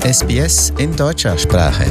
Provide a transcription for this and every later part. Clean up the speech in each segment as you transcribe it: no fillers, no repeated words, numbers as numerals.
SBS in deutscher Sprache.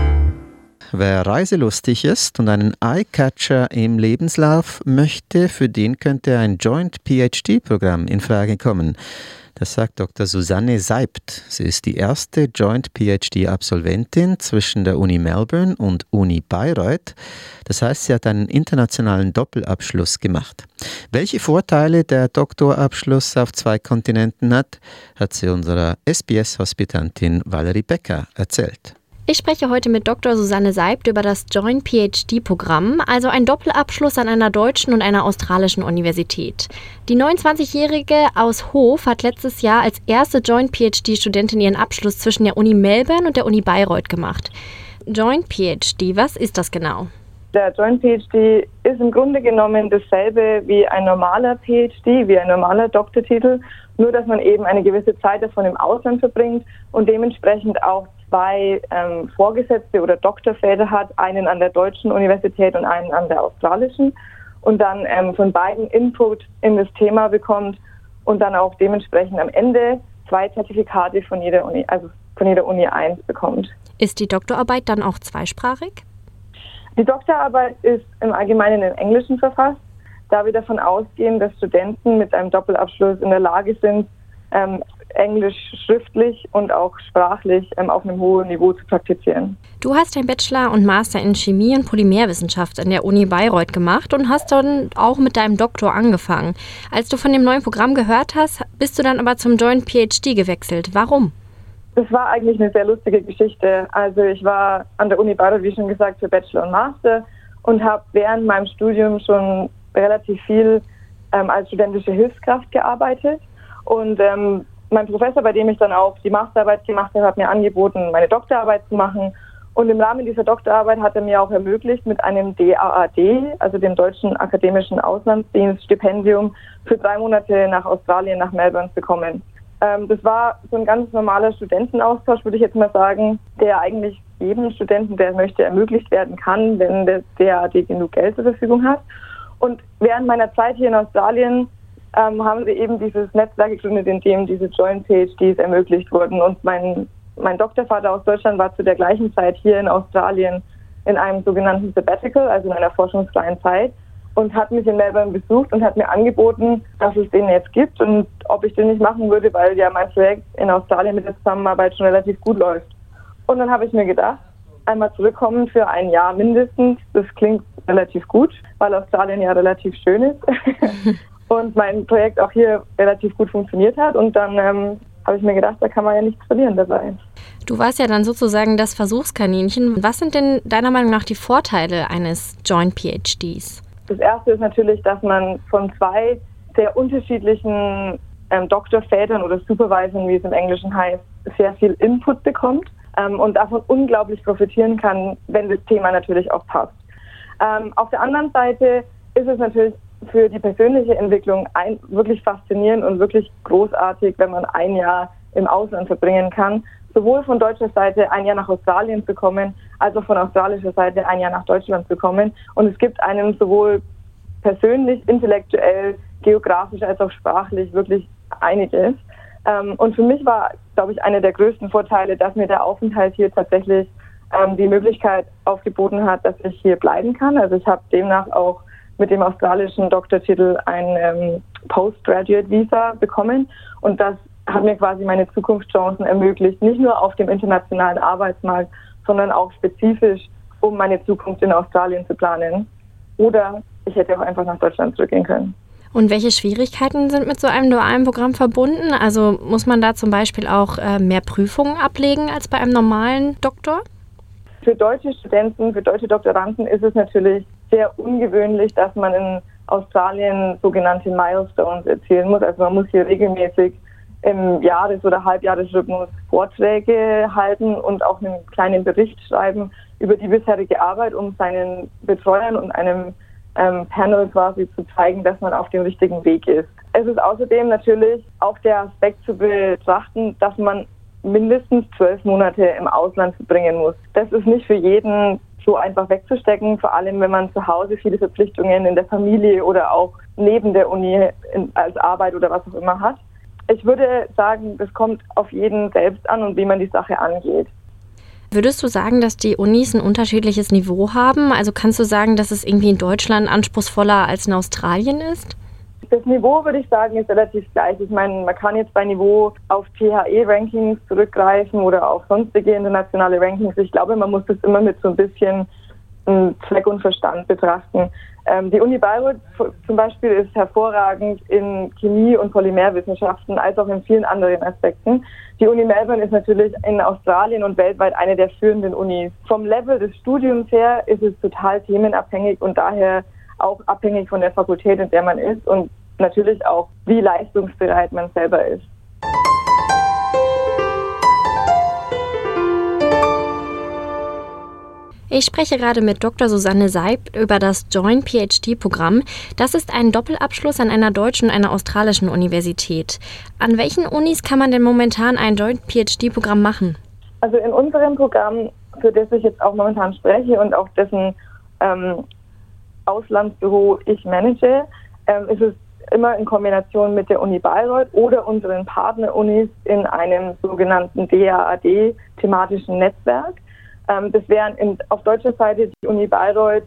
Wer reiselustig ist und einen Eyecatcher im Lebenslauf möchte, für den könnte ein Joint PhD-Programm in Frage kommen. Das sagt Dr. Susanne Seibt. Sie ist die erste Joint PhD-Absolventin zwischen der Uni Melbourne und Uni Bayreuth. Das heißt, sie hat einen internationalen Doppelabschluss gemacht. Welche Vorteile der Doktorabschluss auf 2 Kontinenten hat sie unserer SBS-Hospitantin Valerie Becker erzählt. Ich spreche heute mit Dr. Susanne Seibt über das Joint PhD-Programm, also ein Doppelabschluss an einer deutschen und einer australischen Universität. Die 29-Jährige aus Hof hat letztes Jahr als erste Joint PhD-Studentin ihren Abschluss zwischen der Uni Melbourne und der Uni Bayreuth gemacht. Joint PhD, was ist das genau? Der Joint PhD ist im Grunde genommen dasselbe wie ein normaler PhD, wie ein normaler Doktortitel, nur dass man eben eine gewisse Zeit davon im Ausland verbringt und dementsprechend auch 2 Vorgesetzte oder Doktorväter hat, einen an der deutschen Universität und einen an der australischen und dann von beiden Input in das Thema bekommt und dann auch dementsprechend am Ende 2 Zertifikate von jeder Uni, also von jeder Uni 1 bekommt. Ist die Doktorarbeit dann auch zweisprachig? Die Doktorarbeit ist im Allgemeinen im Englischen verfasst, da wir davon ausgehen, dass Studenten mit einem Doppelabschluss in der Lage sind, Englisch schriftlich und auch sprachlich auf einem hohen Niveau zu praktizieren. Du hast dein Bachelor und Master in Chemie und Polymerwissenschaft an der Uni Bayreuth gemacht und hast dann auch mit deinem Doktor angefangen. Als du von dem neuen Programm gehört hast, bist du dann aber zum Joint PhD gewechselt. Warum? Das war eigentlich eine sehr lustige Geschichte. Also ich war an der Uni Bayreuth, wie schon gesagt, für Bachelor und Master und habe während meinem Studium schon relativ viel als studentische Hilfskraft gearbeitet. Und mein Professor, bei dem ich dann auch die Masterarbeit gemacht habe, hat mir angeboten, meine Doktorarbeit zu machen. Und im Rahmen dieser Doktorarbeit hat er mir auch ermöglicht, mit einem DAAD, also dem Deutschen Akademischen Auslandsdienst, Stipendium für 3 Monate nach Australien, nach Melbourne zu kommen. Das war so ein ganz normaler Studentenaustausch, würde ich jetzt mal sagen, der eigentlich jedem Studenten, der möchte, ermöglicht werden kann, wenn der DAAD genug Geld zur Verfügung hat. Und während meiner Zeit hier in Australien haben wir eben dieses Netzwerk gegründet, in dem diese Joint PhDs ermöglicht wurden. Und mein Doktorvater aus Deutschland war zu der gleichen Zeit hier in Australien in einem sogenannten Sabbatical, also in einer forschungsfreien Zeit, und hat mich in Melbourne besucht und hat mir angeboten, dass es den jetzt gibt und ob ich den nicht machen würde, weil ja mein Projekt in Australien mit der Zusammenarbeit schon relativ gut läuft. Und dann habe ich mir gedacht, einmal zurückkommen für 1 Jahr mindestens, das klingt relativ gut, weil Australien ja relativ schön ist. Und mein Projekt auch hier relativ gut funktioniert hat. Und dann habe ich mir gedacht, da kann man ja nichts verlieren dabei. Du warst ja dann sozusagen das Versuchskaninchen. Was sind denn deiner Meinung nach die Vorteile eines Joint PhDs? Das erste ist natürlich, dass man von 2 sehr unterschiedlichen Doktorvätern oder Supervisoren, wie es im Englischen heißt, sehr viel Input bekommt und davon unglaublich profitieren kann, wenn das Thema natürlich auch passt. Auf der anderen Seite ist es natürlich für die persönliche Entwicklung wirklich faszinierend und wirklich großartig, wenn man 1 Jahr im Ausland verbringen kann. Sowohl von deutscher Seite 1 Jahr nach Australien zu kommen, als auch von australischer Seite 1 Jahr nach Deutschland zu kommen. Und es gibt einem sowohl persönlich, intellektuell, geografisch als auch sprachlich wirklich einiges. Und für mich war, glaube ich, einer der größten Vorteile, dass mir der Aufenthalt hier tatsächlich die Möglichkeit aufgeboten hat, dass ich hier bleiben kann. Also ich habe demnach auch mit dem australischen Doktortitel ein Postgraduate Visa bekommen und das hat mir quasi meine Zukunftschancen ermöglicht, nicht nur auf dem internationalen Arbeitsmarkt, sondern auch spezifisch, um meine Zukunft in Australien zu planen. Oder ich hätte auch einfach nach Deutschland zurückgehen können. Und welche Schwierigkeiten sind mit so einem dualen Programm verbunden? Also muss man da zum Beispiel auch mehr Prüfungen ablegen als bei einem normalen Doktor? Für deutsche Studenten, für deutsche Doktoranden ist es natürlich sehr ungewöhnlich, dass man in Australien sogenannte Milestones erzielen muss. Also man muss hier regelmäßig im Jahres- oder Halbjahresrhythmus Vorträge halten und auch einen kleinen Bericht schreiben über die bisherige Arbeit, um seinen Betreuern und einem Panel quasi zu zeigen, dass man auf dem richtigen Weg ist. Es ist außerdem natürlich auch der Aspekt zu betrachten, dass man mindestens 12 Monate im Ausland verbringen muss. Das ist nicht für jeden so einfach wegzustecken, vor allem wenn man zu Hause viele Verpflichtungen in der Familie oder auch neben der Uni als Arbeit oder was auch immer hat. Ich würde sagen, das kommt auf jeden selbst an und wie man die Sache angeht. Würdest du sagen, dass die Unis ein unterschiedliches Niveau haben? Also kannst du sagen, dass es irgendwie in Deutschland anspruchsvoller als in Australien ist? Das Niveau, würde ich sagen, ist relativ gleich. Ich meine, man kann jetzt bei Niveau auf THE-Rankings zurückgreifen oder auf sonstige internationale Rankings. Ich glaube, man muss das immer mit so ein bisschen Zweck und Verstand betrachten. Die Uni Bayreuth zum Beispiel ist hervorragend in Chemie- und Polymerwissenschaften, als auch in vielen anderen Aspekten. Die Uni Melbourne ist natürlich in Australien und weltweit eine der führenden Unis. Vom Level des Studiums her ist es total themenabhängig und daher auch abhängig von der Fakultät, in der man ist und natürlich auch, wie leistungsbereit man selber ist. Ich spreche gerade mit Dr. Susanne Seibt über das Joint PhD-Programm. Das ist ein Doppelabschluss an einer deutschen und einer australischen Universität. An welchen Unis kann man denn momentan ein Joint PhD-Programm machen? Also in unserem Programm, für das ich jetzt auch momentan spreche und auch dessen Auslandsbüro ich manage, ist es immer in Kombination mit der Uni Bayreuth oder unseren Partnerunis in einem sogenannten DAAD, thematischen Netzwerk. Das wären auf deutscher Seite die Uni Bayreuth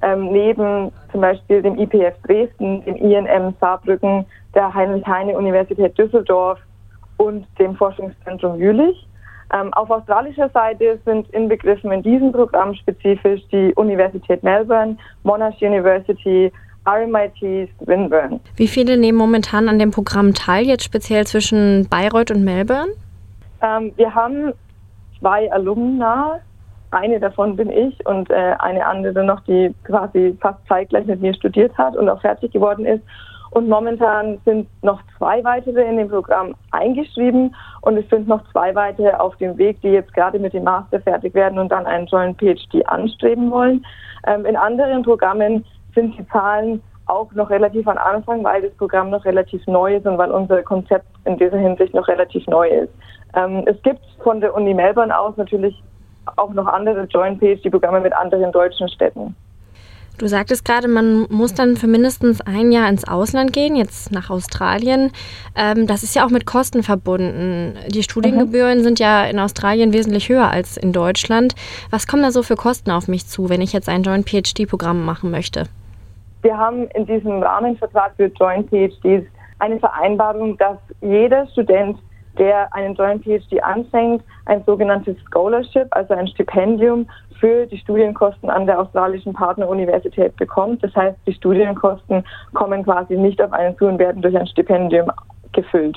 neben zum Beispiel dem IPF Dresden, dem INM Saarbrücken, der Heinrich-Heine-Universität Düsseldorf und dem Forschungszentrum Jülich. Auf australischer Seite sind inbegriffen in diesem Programm spezifisch die Universität Melbourne, Monash University, RMIT, Swinburne. Wie viele nehmen momentan an dem Programm teil, jetzt speziell zwischen Bayreuth und Melbourne? Wir haben 2 Alumna. Eine davon bin ich und eine andere noch, die quasi fast zeitgleich mit mir studiert hat und auch fertig geworden ist. Und momentan sind noch 2 weitere in dem Programm eingeschrieben und es sind noch 2 weitere auf dem Weg, die jetzt gerade mit dem Master fertig werden und dann einen Joint PhD anstreben wollen. In anderen Programmen sind die Zahlen auch noch relativ am Anfang, weil das Programm noch relativ neu ist und weil unser Konzept in dieser Hinsicht noch relativ neu ist. Es gibt von der Uni Melbourne aus natürlich auch noch andere Joint PhD-Programme mit anderen deutschen Städten. Du sagtest gerade, man muss dann für mindestens ein Jahr ins Ausland gehen, jetzt nach Australien. Das ist ja auch mit Kosten verbunden. Die Studiengebühren sind ja in Australien wesentlich höher als in Deutschland. Was kommen da so für Kosten auf mich zu, wenn ich jetzt ein Joint PhD-Programm machen möchte? Wir haben in diesem Rahmenvertrag für Joint PhDs eine Vereinbarung, dass jeder Student, der einen Joint PhD anfängt, ein sogenanntes Scholarship, also ein Stipendium für die Studienkosten an der australischen Partneruniversität bekommt. Das heißt, die Studienkosten kommen quasi nicht auf einen zu und werden durch ein Stipendium gefüllt.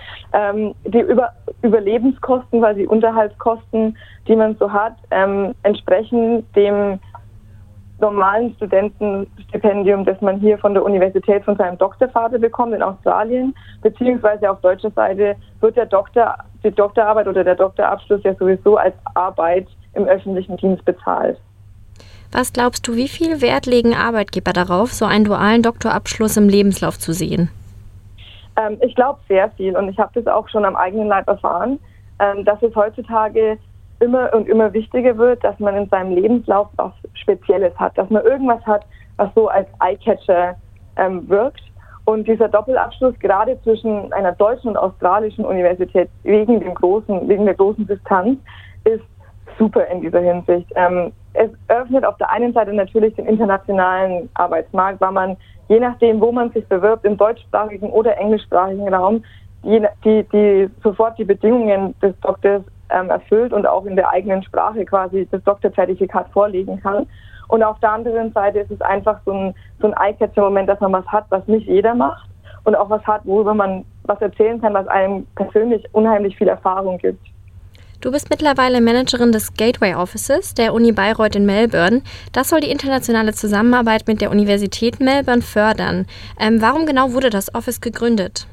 Die Überlebenskosten, quasi die Unterhaltskosten, die man so hat, entsprechen dem normalen Studentenstipendium, das man hier von der Universität von seinem Doktorvater bekommt in Australien, beziehungsweise auf deutscher Seite wird die Doktorarbeit oder der Doktorabschluss ja sowieso als Arbeit im öffentlichen Dienst bezahlt. Was glaubst du, wie viel Wert legen Arbeitgeber darauf, so einen dualen Doktorabschluss im Lebenslauf zu sehen? Ich glaube sehr viel und ich habe das auch schon am eigenen Leib erfahren, dass es heutzutage immer wichtiger wird, dass man in seinem Lebenslauf was Spezielles hat, dass man irgendwas hat, was so als Eyecatcher wirkt. Und dieser Doppelabschluss gerade zwischen einer deutschen und australischen Universität wegen der großen Distanz ist super in dieser Hinsicht. Es öffnet auf der einen Seite natürlich den internationalen Arbeitsmarkt, weil man je nachdem, wo man sich bewirbt, im deutschsprachigen oder englischsprachigen Raum, die sofort die Bedingungen des Doktors erfüllt und auch in der eigenen Sprache quasi das Doktorzertifikat vorlegen kann. Und auf der anderen Seite ist es einfach so ein Eye-Catcher-Moment, dass man was hat, was nicht jeder macht und auch was hat, worüber man was erzählen kann, was einem persönlich unheimlich viel Erfahrung gibt. Du bist mittlerweile Managerin des Gateway Offices der Uni Bayreuth in Melbourne. Das soll die internationale Zusammenarbeit mit der Universität Melbourne fördern. Warum genau wurde das Office gegründet?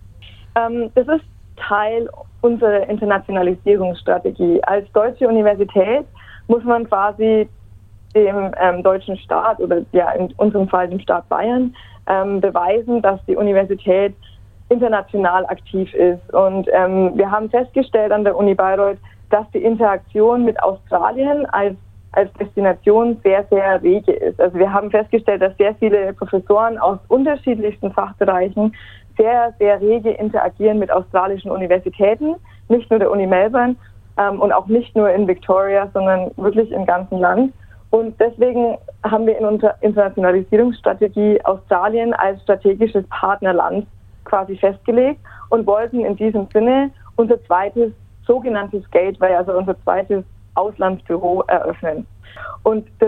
Das ist Teil unserer Internationalisierungsstrategie. Als deutsche Universität muss man quasi dem deutschen Staat oder ja in unserem Fall dem Staat Bayern beweisen, dass die Universität international aktiv ist. Und wir haben festgestellt an der Uni Bayreuth, dass die Interaktion mit Australien als Destination sehr, sehr rege ist. Also wir haben festgestellt, dass sehr viele Professoren aus unterschiedlichsten Fachbereichen sehr, sehr rege interagieren mit australischen Universitäten, nicht nur der Uni Melbourne und auch nicht nur in Victoria, sondern wirklich im ganzen Land. Und deswegen haben wir in unserer Internationalisierungsstrategie Australien als strategisches Partnerland quasi festgelegt und wollten in diesem Sinne unser zweites sogenanntes Gateway, also unser zweites Auslandsbüro eröffnen. Und das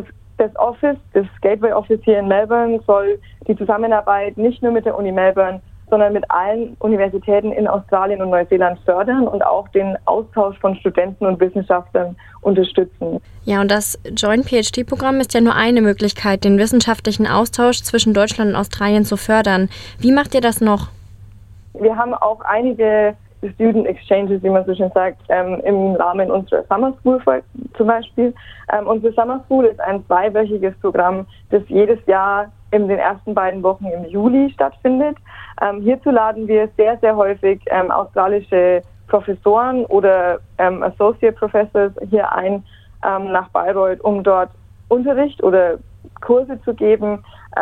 Gateway Office hier in Melbourne soll die Zusammenarbeit nicht nur mit der Uni Melbourne, sondern mit allen Universitäten in Australien und Neuseeland fördern und auch den Austausch von Studenten und Wissenschaftlern unterstützen. Ja, und das Joint PhD-Programm ist ja nur eine Möglichkeit, den wissenschaftlichen Austausch zwischen Deutschland und Australien zu fördern. Wie macht ihr das noch? Wir haben auch einige Student Exchanges, wie man so schön sagt, im Rahmen unserer Summer School zum Beispiel. Unsere Summer School ist ein 2-wöchiges Programm, das jedes Jahr in den ersten beiden Wochen im Juli stattfindet. Hierzu laden wir sehr, sehr häufig australische Professoren oder Associate Professors hier ein nach Bayreuth, um dort Unterricht oder Kurse zu geben.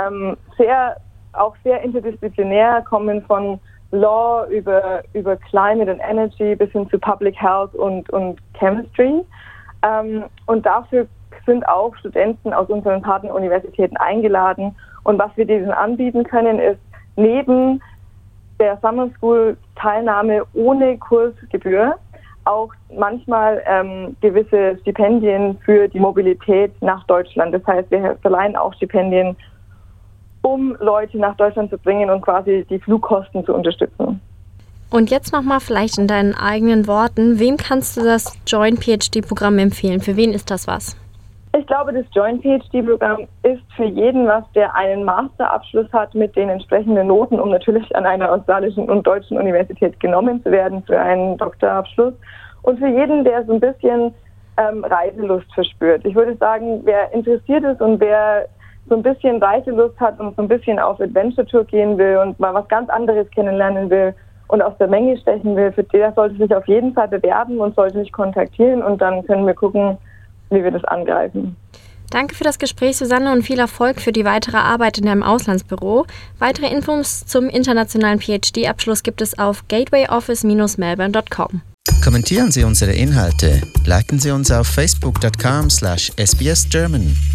Sehr interdisziplinär, kommen von Law über Climate and Energy bis hin zu Public Health und Chemistry. Und dafür sind auch Studenten aus unseren Partneruniversitäten eingeladen. Und was wir diesen anbieten können, ist neben der Summer School Teilnahme ohne Kursgebühr auch manchmal gewisse Stipendien für die Mobilität nach Deutschland. Das heißt, wir verleihen auch Stipendien, um Leute nach Deutschland zu bringen und quasi die Flugkosten zu unterstützen. Und jetzt nochmal vielleicht in deinen eigenen Worten, wem kannst du das Joint PhD-Programm empfehlen? Für wen ist das was? Ich glaube, das Joint PhD-Programm ist für jeden was, der einen Masterabschluss hat mit den entsprechenden Noten, um natürlich an einer australischen und deutschen Universität genommen zu werden für einen Doktorabschluss. Und für jeden, der so ein bisschen Reiselust verspürt. Ich würde sagen, wer interessiert ist und wer so ein bisschen Reiselust hat und so ein bisschen auf Adventure-Tour gehen will und mal was ganz anderes kennenlernen will und aus der Menge stechen will, für der sollte sich auf jeden Fall bewerben und sollte mich kontaktieren und dann können wir gucken, wie wir das angreifen. Danke für das Gespräch, Susanne, und viel Erfolg für die weitere Arbeit in deinem Auslandsbüro. Weitere Infos zum internationalen PhD-Abschluss gibt es auf gatewayoffice-melbourne.com. Kommentieren Sie unsere Inhalte, liken Sie uns auf facebook.com/sbsgerman.